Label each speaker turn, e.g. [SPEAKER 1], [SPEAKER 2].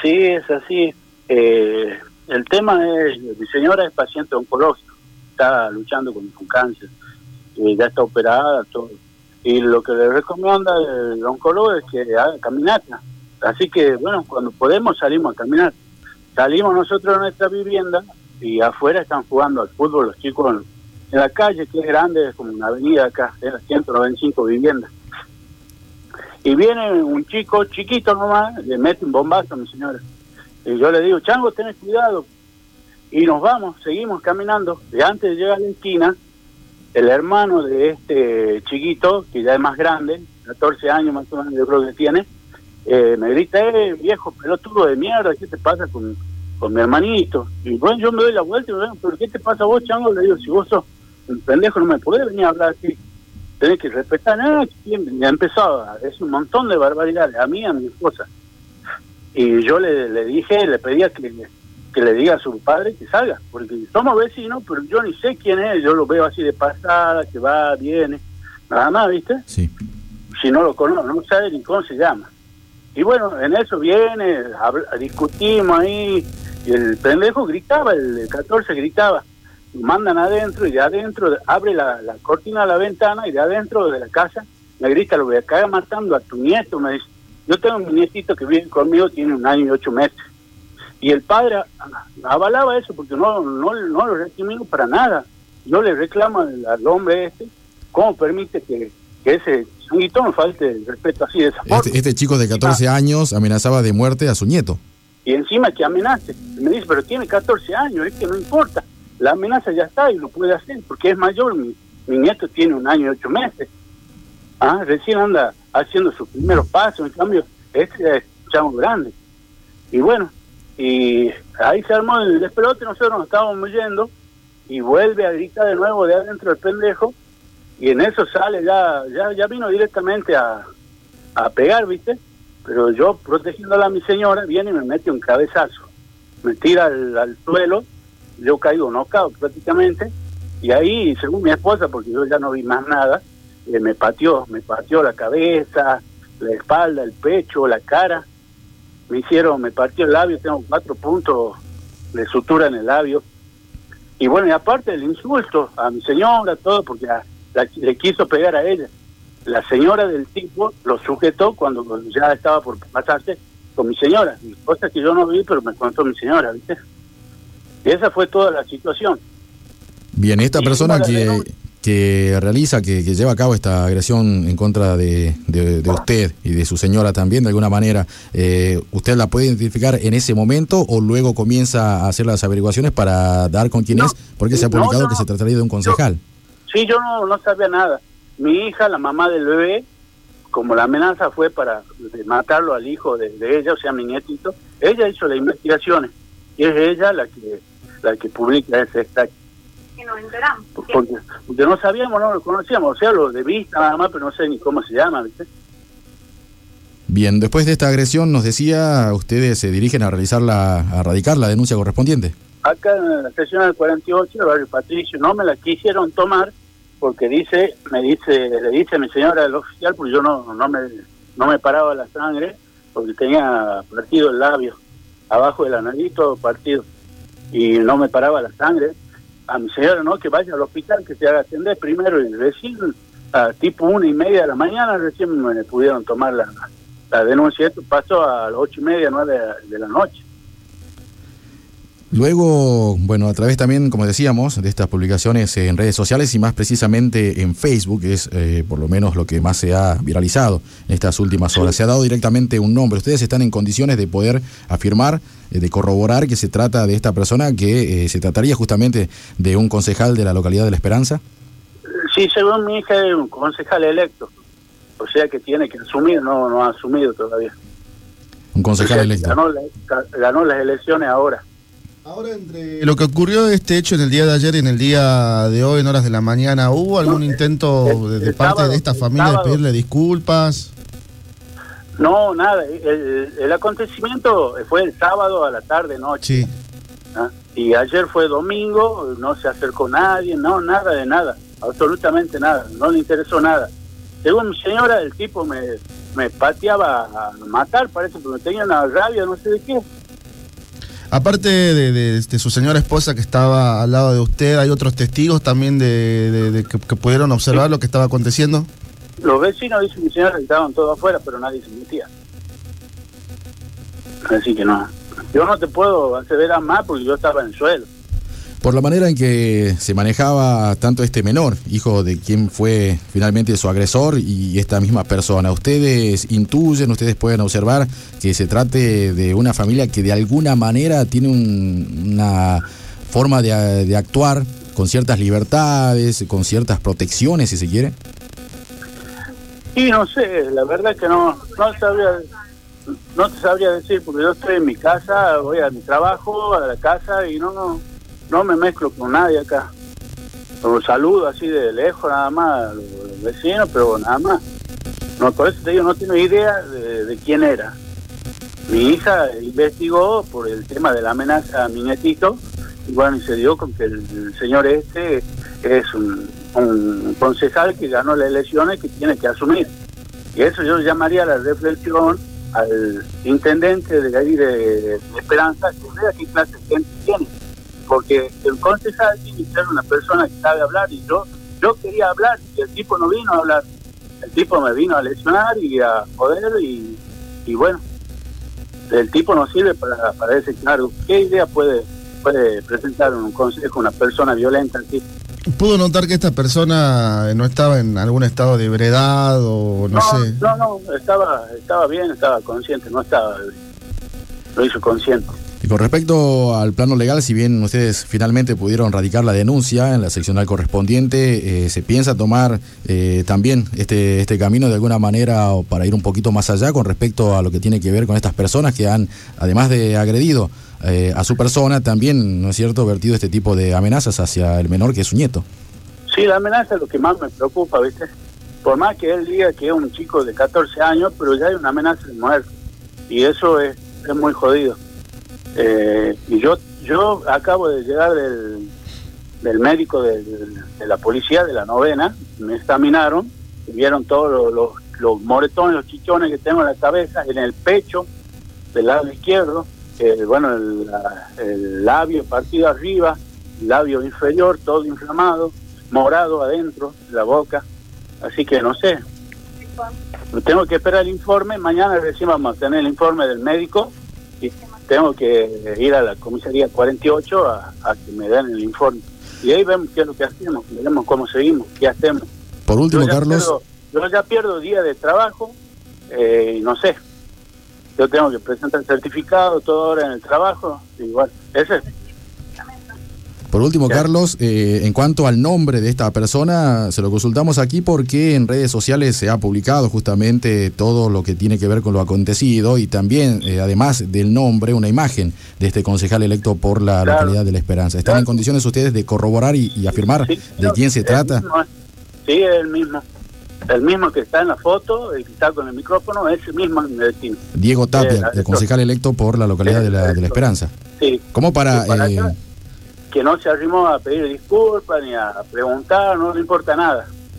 [SPEAKER 1] Sí, es así. El tema es, mi señora es paciente oncológico, está luchando con cáncer, ya está operada, todo. Y lo que le recomienda el oncólogo es que haga caminata. Así que, bueno, cuando podemos salimos a caminar. Salimos nosotros de nuestra vivienda y afuera están jugando al fútbol los chicos en la calle, que es grande, es como una avenida acá, de 195 viviendas. Y viene un chico chiquito nomás, le mete un bombazo a mi señora. Y yo le digo, Chango, tenés cuidado. Y nos vamos, seguimos caminando. Y antes de llegar a la esquina, el hermano de este chiquito, que ya es más grande, 14 años más o menos yo creo que tiene, me grita, viejo pelotudo de mierda, ¿qué te pasa con mi hermanito? Y bueno, yo me doy la vuelta y me digo, ¿pero qué te pasa a vos, Chango? Le digo, si vos sos un pendejo no me podés venir a hablar así. Tenés que respetar. Ya empezó a decir un montón de barbaridades, a mí y a mi esposa. Y yo le dije, le pedía que le diga a su padre que salga, porque somos vecinos, pero yo ni sé quién es, yo lo veo así de pasada, que va, viene, nada más, ¿viste?
[SPEAKER 2] Sí.
[SPEAKER 1] Si no lo conozco, no sabe ni cómo se llama. Y bueno, en eso viene, discutimos ahí, y el pendejo gritaba, el 14 gritaba, y mandan adentro, y de adentro abre la cortina de la ventana, y de adentro de la casa me grita, lo voy a caer matando a tu nieto, me dice. Yo tengo un nietito que vive conmigo, tiene 1 año y 8 meses. Y el padre avalaba eso, porque no lo recrimino para nada. Yo le reclamo al hombre ¿cómo permite que ese changuito me falte el respeto así de esa forma?
[SPEAKER 2] Este chico de 14 años amenazaba de muerte a su nieto.
[SPEAKER 1] Y encima que amenace. Me dice, pero tiene 14 años, es que no importa. La amenaza ya está y lo puede hacer, porque es mayor. Mi nieto tiene 1 año y 8 meses. Recién anda haciendo sus primeros pasos, en cambio, este es chamo grande. Y bueno, y ahí se armó el despelote, nosotros nos estábamos yendo, y vuelve a gritar de nuevo de adentro el pendejo, y en eso sale, ya vino directamente a pegar, ¿viste? Pero yo, protegiéndola a mi señora, viene y me mete un cabezazo, me tira al suelo, yo caigo knockout prácticamente, y ahí, según mi esposa, porque yo ya no vi más nada, me pateó la cabeza, la espalda, el pecho, la cara, me partió el labio, tengo 4 puntos de sutura en el labio, y bueno, y aparte del insulto a mi señora, todo, porque le quiso pegar a ella. La señora del tipo lo sujetó cuando ya estaba por pasarse con mi señora, cosas que yo no vi, pero me contó mi señora, ¿viste? Y esa fue toda la situación.
[SPEAKER 2] Bien, esta persona que realiza, que lleva a cabo esta agresión en contra de usted y de su señora también, de alguna manera, ¿usted la puede identificar en ese momento o luego comienza a hacer las averiguaciones para dar con quién es? Porque se ha publicado que se trataría de un concejal.
[SPEAKER 1] Yo no sabía nada. Mi hija, la mamá del bebé, como la amenaza fue para matarlo al hijo de ella, o sea, mi nietito, ella hizo las investigaciones y es ella la que publica ese extracto.
[SPEAKER 3] Que nos enteramos.
[SPEAKER 1] Porque no sabíamos, no lo conocíamos, o sea, lo de vista nada más, pero no sé ni cómo se llama, ¿viste?
[SPEAKER 2] Bien, después de esta agresión, nos decía, ustedes se dirigen a radicar la denuncia correspondiente.
[SPEAKER 1] Acá en la sección del 48, el barrio Patricio, no me la quisieron tomar porque le dice a mi señora el oficial, porque yo no me paraba la sangre, porque tenía partido el labio, abajo del nariz todo partido, y no me paraba la sangre. A mi señora, no, que vaya al hospital, que se haga atender primero, y recién, tipo 1:30 de la mañana, recién me pudieron tomar la denuncia. Esto pasó a las 8:30, 9 de la noche.
[SPEAKER 2] Luego, bueno, a través también, como decíamos, de estas publicaciones en redes sociales y más precisamente en Facebook, que es por lo menos lo que más se ha viralizado en estas últimas horas. Se ha dado directamente un nombre. ¿Ustedes están en condiciones de poder afirmar, de corroborar que se trata de esta persona, que se trataría justamente de un concejal de la localidad de La Esperanza?
[SPEAKER 1] Sí, según mi hija es un concejal electo, o sea que tiene que asumir, no ha asumido todavía.
[SPEAKER 2] Un concejal electo.
[SPEAKER 1] Ganó las elecciones ahora.
[SPEAKER 4] Ahora, entre lo que ocurrió este hecho en el día de ayer y en el día de hoy, en horas de la mañana, ¿hubo algún intento de parte sábado, de esta familia de pedirle disculpas?
[SPEAKER 1] No, nada. El acontecimiento fue el sábado a la tarde, noche.
[SPEAKER 4] Sí.
[SPEAKER 1] Y ayer fue domingo, no se acercó nadie, nada de nada, absolutamente nada, no le interesó nada. Según mi señora, el tipo me me pateaba a matar, parece, porque tenía una rabia, no sé de qué.
[SPEAKER 4] Aparte de su señora esposa que estaba al lado de usted, ¿hay otros testigos también que pudieron observar lo que estaba aconteciendo?
[SPEAKER 1] Los vecinos dicen, mi señora, que estaban todos afuera, pero nadie se metía. Así que no. Yo no te puedo aseverar más porque yo estaba en el suelo.
[SPEAKER 2] Por la manera en que se manejaba tanto este menor, hijo de quien fue finalmente su agresor, y esta misma persona, ¿ustedes intuyen, ustedes pueden observar que se trate de una familia que de alguna manera tiene una forma de actuar con ciertas libertades, con ciertas protecciones, si se quiere?
[SPEAKER 1] Y no sé, la verdad que no te sabría decir, porque yo estoy en mi casa, voy a mi trabajo, a la casa, y no me mezclo con nadie acá. Los saludo así de lejos nada más a los vecinos, pero nada más. No, por eso te digo, no tengo idea de quién era. Mi hija investigó por el tema de la amenaza a mi nietito, y bueno, y se dio con que el señor este es un concejal que ganó las elecciones que tiene que asumir. Y eso yo llamaría la reflexión al intendente de ahí de Esperanza, que vea qué clase de gente tiene. Porque el concejal tiene que ser una persona que sabe hablar, y yo quería hablar y el tipo no vino a hablar. El tipo me vino a lesionar y a joder, y bueno, el tipo no sirve para ese cargo. ¿Qué idea puede presentar un consejo una persona violenta así?
[SPEAKER 4] ¿Pudo notar que esta persona no estaba en algún estado de ebriedad o no sé?
[SPEAKER 1] No, estaba bien, estaba consciente, lo hizo consciente.
[SPEAKER 2] Y con respecto al plano legal, si bien ustedes finalmente pudieron radicar la denuncia en la seccional correspondiente, ¿se piensa tomar también este camino de alguna manera para ir un poquito más allá con respecto a lo que tiene que ver con estas personas que han, además de agredido a su persona, también, ¿no es cierto?, vertido este tipo de amenazas hacia el menor que es su nieto?
[SPEAKER 1] Sí, la amenaza es lo que más me preocupa, ¿viste? Por más que él diga que es un chico de 14 años, pero ya hay una amenaza de muerte, y eso es muy jodido. Y yo acabo de llegar del médico de la policía de la 9ª, me examinaron y vieron todos los moretones, los chichones que tengo en la cabeza, en el pecho del lado izquierdo, el labio partido arriba, el labio inferior todo inflamado, morado adentro, la boca, así que no sé, tengo que esperar el informe. Mañana recién vamos a tener el informe del médico y tengo que ir a la comisaría 48 a que me den el informe. Y ahí vemos qué es lo que hacemos, veremos cómo seguimos, qué hacemos.
[SPEAKER 2] Por último, Carlos...
[SPEAKER 1] Yo ya pierdo días de trabajo, y no sé. Yo tengo que presentar certificado toda hora en el trabajo, igual, ese es.
[SPEAKER 2] Por último, Carlos, en cuanto al nombre de esta persona, se lo consultamos aquí porque en redes sociales se ha publicado justamente todo lo que tiene que ver con lo acontecido y también, además del nombre, una imagen de este concejal electo por la localidad de La Esperanza. ¿Están en condiciones ustedes de corroborar y afirmar de quién se trata?
[SPEAKER 1] Sí, es el mismo. El mismo que está en la foto, el que está con el micrófono, es el mismo en Medellín.
[SPEAKER 2] Diego Tapia, el concejal electo por la localidad de la Esperanza.
[SPEAKER 1] Sí.
[SPEAKER 2] ¿Cómo para...?
[SPEAKER 1] Que no se arrimó a pedir disculpas ni a preguntar, no le importa nada.